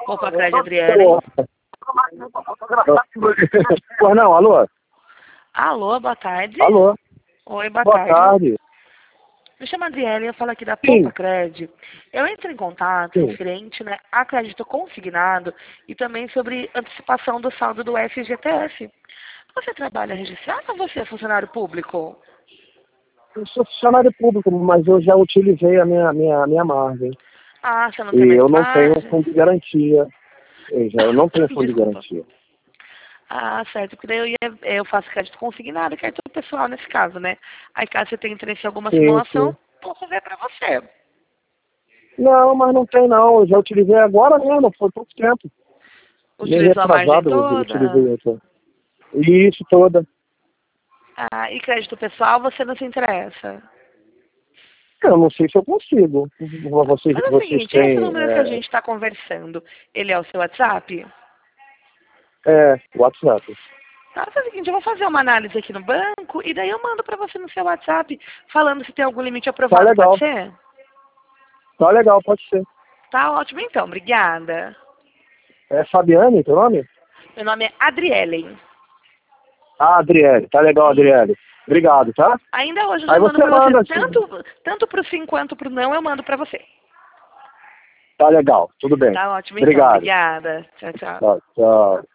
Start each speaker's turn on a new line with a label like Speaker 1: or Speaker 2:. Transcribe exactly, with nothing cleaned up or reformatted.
Speaker 1: Opa, Clédia, Adriele.
Speaker 2: Pois não, alô?
Speaker 1: Alô, boa tarde.
Speaker 2: Alô?
Speaker 1: Oi, boa,
Speaker 2: Boa
Speaker 1: tarde.
Speaker 2: tarde.
Speaker 1: Me chamo Adriele, eu falo aqui da
Speaker 2: Sim.
Speaker 1: Poupa Cred. Eu entro em contato
Speaker 2: Sim.
Speaker 1: referente, né, a crédito consignado e também sobre antecipação do saldo do F G T S. Você trabalha registrado ou você é funcionário público?
Speaker 2: Eu sou funcionário público, mas eu já utilizei a minha, minha, minha margem.
Speaker 1: Ah, você não tem
Speaker 2: E
Speaker 1: mais
Speaker 2: eu não tenho
Speaker 1: margem?
Speaker 2: fundo de garantia. Eu, já, eu não tenho fundo de
Speaker 1: Desculpa.
Speaker 2: garantia.
Speaker 1: Ah, certo, porque daí eu, ia, eu faço crédito consignado, crédito pessoal nesse caso, né? Aí caso você tenha interesse em alguma
Speaker 2: Sim, sim.
Speaker 1: simulação, posso ver pra você.
Speaker 2: Não, mas não tem não. Eu já utilizei agora mesmo, foi pouco tempo. Nem
Speaker 1: Utilizou a margem
Speaker 2: retrasado eu
Speaker 1: toda?
Speaker 2: utilizei outra. Isso toda.
Speaker 1: Ah, e crédito pessoal você não se interessa?
Speaker 2: Eu não sei se eu consigo. Vocês,
Speaker 1: Mas é o
Speaker 2: vocês
Speaker 1: seguinte, esse
Speaker 2: têm.
Speaker 1: número que a
Speaker 2: É,
Speaker 1: gente está conversando, ele é o seu WhatsApp?
Speaker 2: é WhatsApp.
Speaker 1: Tá, é o seguinte, eu vou fazer uma análise aqui no banco e daí eu mando para você no seu WhatsApp falando se tem algum limite
Speaker 2: Tá
Speaker 1: aprovado, pode
Speaker 2: legal.
Speaker 1: ser?
Speaker 2: Tá legal, pode ser.
Speaker 1: Tá ótimo então, obrigada.
Speaker 2: É Fabiane, teu nome?
Speaker 1: Meu nome é Adriele.
Speaker 2: Ah, Adriele. Tá legal, Adriele. Obrigado, tá?
Speaker 1: Ainda hoje eu
Speaker 2: Aí
Speaker 1: já mando
Speaker 2: você
Speaker 1: para você,
Speaker 2: manda.
Speaker 1: tanto, tanto pro sim quanto pro não, eu mando para você.
Speaker 2: Tá legal, tudo bem.
Speaker 1: Tá ótimo então,
Speaker 2: Obrigado.
Speaker 1: obrigada. Tchau, tchau.
Speaker 2: Tchau, tchau.